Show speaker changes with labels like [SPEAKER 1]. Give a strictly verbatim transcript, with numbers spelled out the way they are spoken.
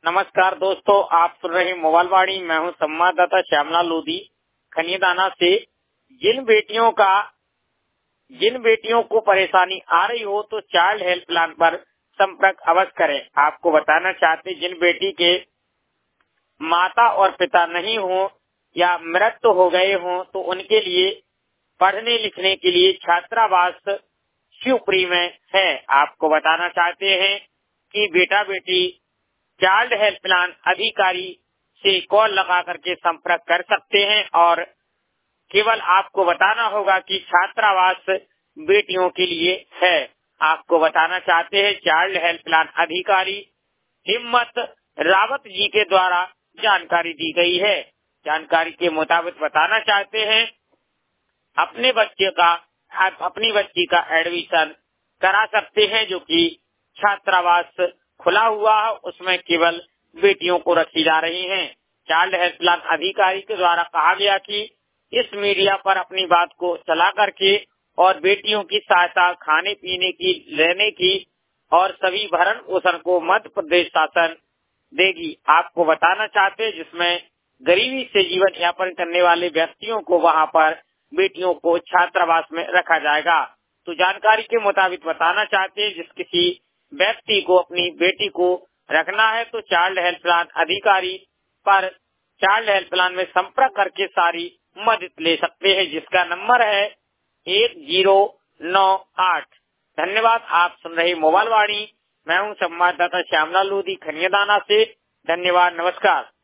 [SPEAKER 1] नमस्कार दोस्तों, आप सुन रहे मोबाइल वाणी। मैं हूं संवाददाता श्यामलाल लोधी खनियादाना से। जिन बेटियों का जिन बेटियों को परेशानी आ रही हो तो चाइल्ड हेल्पलाइन पर संपर्क अवश्य करें। आपको बताना चाहते, जिन बेटी के माता और पिता नहीं हो या मृत्यु हो गए हों तो उनके लिए पढ़ने लिखने के लिए छात्रावास शिवपुरी में है। आपको बताना चाहते हैं कि बेटा बेटी चाइल्ड हेल्पलाइन अधिकारी से कॉल लगा करके संपर्क कर सकते हैं और केवल आपको बताना होगा कि छात्रावास बेटियों के लिए है। आपको बताना चाहते हैं, चाइल्ड हेल्पलाइन अधिकारी हिम्मत रावत जी के द्वारा जानकारी दी गई है। जानकारी के मुताबिक बताना चाहते हैं, अपने बच्चे का आप अपनी बच्ची का एडमिशन करा सकते हैं, जो कि छात्रावास खुला हुआ है, उसमें केवल बेटियों को रखी जा रही हैं। चाइल्ड हेल्पलाइन अधिकारी के द्वारा कहा गया कि इस मीडिया पर अपनी बात को चला करके और बेटियों की सहायता खाने पीने की, रहने की और सभी भरण पोषण को मध्य प्रदेश शासन देगी। आपको बताना चाहते हैं, जिसमें गरीबी से जीवन यापन करने वाले व्यक्तियों को वहां पर बेटियों को छात्रावास में रखा जाएगा। तो जानकारी के मुताबिक बताना चाहते हैं, जिस किसी व्यक्ति को अपनी बेटी को रखना है तो चाइल्ड हेल्पलाइन अधिकारी पर चाइल्ड हेल्पलाइन में संपर्क करके सारी मदद ले सकते हैं, जिसका नंबर है एक जीरो नौ आठ। धन्यवाद। आप सुन रहे मोबाइल वाणी। मैं हूं संवाददाता श्यामलाल लोधी खनियादाना से। धन्यवाद, नमस्कार।